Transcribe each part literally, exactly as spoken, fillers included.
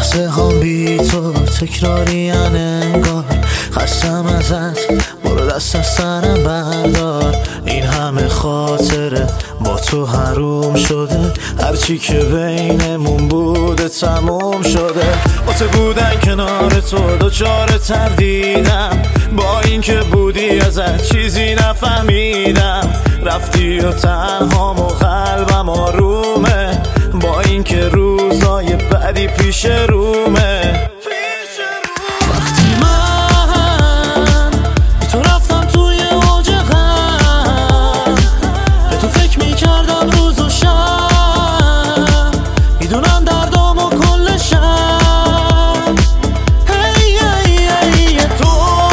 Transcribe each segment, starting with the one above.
لحظه هم بی تو تکراری انگار، خستم ازت برو دست از سرم بردار. این همه خاطره با تو حروم شده، هرچی که بینمون بوده تموم شده. واسه بودن کنار تو دوچار تردیدم، با این که بودی ازت چیزی نفهمیدم. رفتی و تنهام و قلبم آرومه، با این که روزای بعدی پیش رومه. وقتی من بی تو رفتم توی اوج غم، به تو فکر میکردم روز و شب، میدونم دردام و کل شب. هی هی هی تو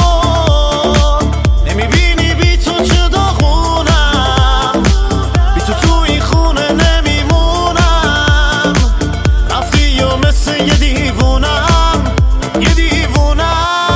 نمیبینی بی تو چه داغونم، بی تو تو این خونه نمیمونم. رفتی و مثل یه دیوونم، یه دیوونم.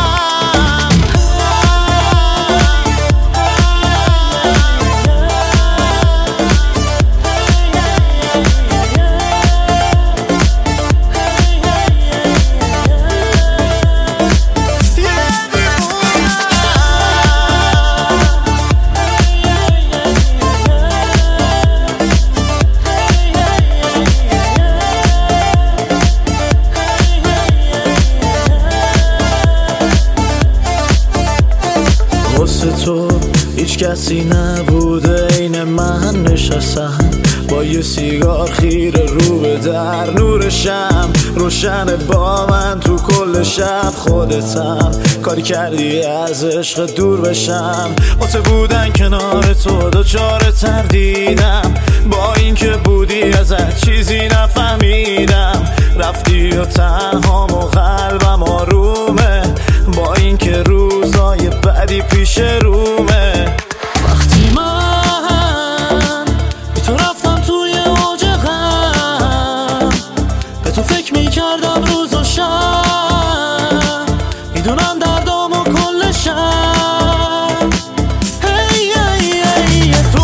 واسه تو هیچ کسی نبوده این من، نشستم با یه سیگار خیره رو به در. نور شم روشن با من تو کل شب، خودتم کاری کردی از عشق دور بشم. واسه بودن کنار تو دوچار تردیدم، با این که بودی ازت چیزی نفهمیدم. رفتی و تنهام و قلبم آرومه، با این که روزای بعدی پیش رومه. وقتی من بی تو رفتم توی اوج غم، به تو فکر میکردم روز و شب، میدونم دردام و کل شب. هی هی هی تو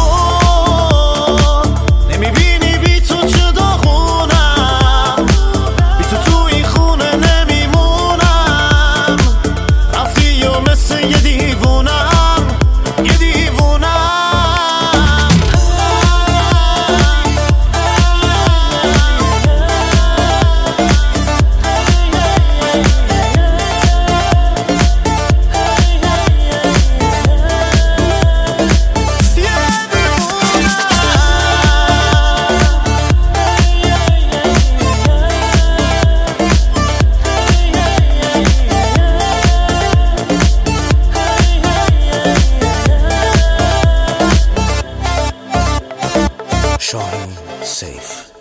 نمیبینی بی تو چه داغونم، بی تو تو این خونه نمیمونم. رفتی و مثل یه دیوونم، یه دیوونم. Shaheen Safe.